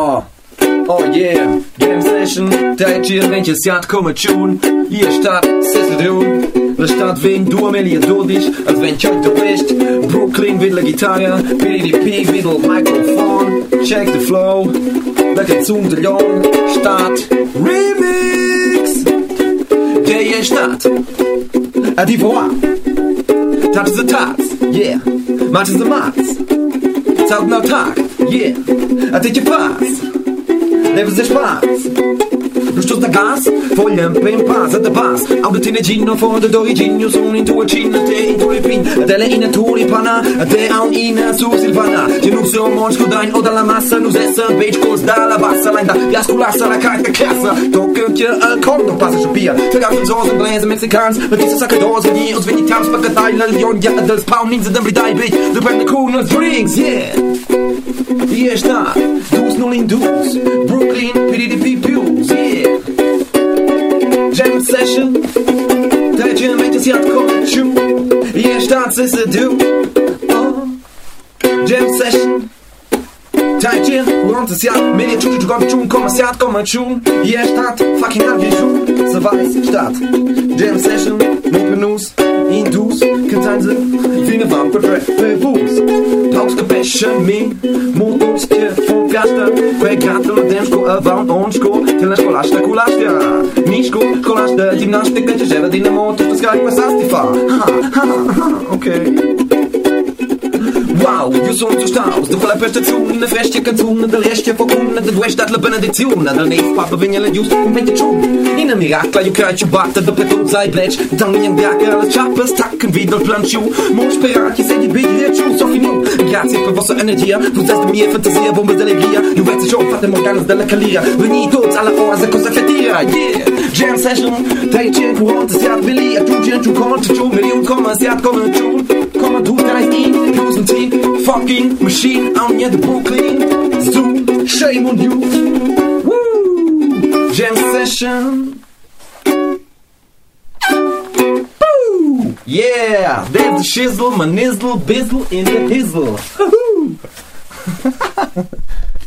Oh yeah, Game Session, tijdje, ventje, sjat, kommer tjon. Hier staat Sesseldoen. Er staat wegen du Amelia Dodisch, als wenn ich heute wisst. Brooklyn will la Gitarre, PDP will Mikrofon. Check the flow, lekker zoom de Jon. Staat Remix. Der hier staat. Die voix. Dat is de taats, yeah. Maat is de maats. Zout nou taak, yeah. Dit je paas. Leven ze spaas. Du stoßt da gas, voglien ben passa da pass. Auditine gino for the d'origine, sono in tua cina, te in tua pin, delle in tulipana, te a un in su silvana. Genug so monsko dein oder la massa, nu sessa, beige kurs da la bassa, lein da, jaskulassa, la kajka klassa. Docketje, kondo, passa schon Bier. Vergaffen Soßen, Gläser, Mexikans, mit dieser Sacke Dose, die uns wenn die Tams, Bagatei, Lalion, ja, das Paum, ninsa, dann bli dai, bitch, du brenne cool, drinks, yeah. Hier staat, dus null in dus, Brooklyn, PDP Pews, yeah. Jam Session, tijdje, met je sjat, kommer tjoen. Hier staat Sesseldoen. Jam Session, tijdje, rond het sjat, met je tjoen, kommer tjoen, kommer sjat, kommer tjoen. Hier staat, fucking hab je tjoen, ze weiß, staat. Jam Session, mit News, in dus, kan zijn ze, fine van portrait, boos. Pauks kapession, me, motorstje, von gasta, pregato, demsko, avant, onsko, til en skolaste, kolaste, nisko, skolaste, gymnastik, dat je zelf die motor, dat schrijf maar saast die vaar. Okay. Wow, io sono tu staus, dopo la prestazione, fresche canzone, del riesce fortuna, del due stat la benedizione, del neef papa vignele giusto, un vente tjoen. In een miracla, je krijgt je batten, de petot zij blech, dan in werken, alle chappers, takken wie dat plantje. Mooi speraatje, zeg je beetje hier tjoen, zo genoeg. Grazie per vostra energia, tu zes de mie fantasia, bombe d'allegria, je weet het zo, fate morganas della calia, veni tots alla oase, cosa che tira, yeah. Jam Session, tijdje, courante, siat, willy, attugen, tjoen, konte, tjoen, miljoen, komma, siat, komma, tjoen, komma, tu, krijgt in, duizend tien. Fucking machine on the Brooklyn Zoo. Shame on you. Woo! Jam Session. Woo! Yeah, there's the shizzle, my nizzle, bizzle in the hizzle.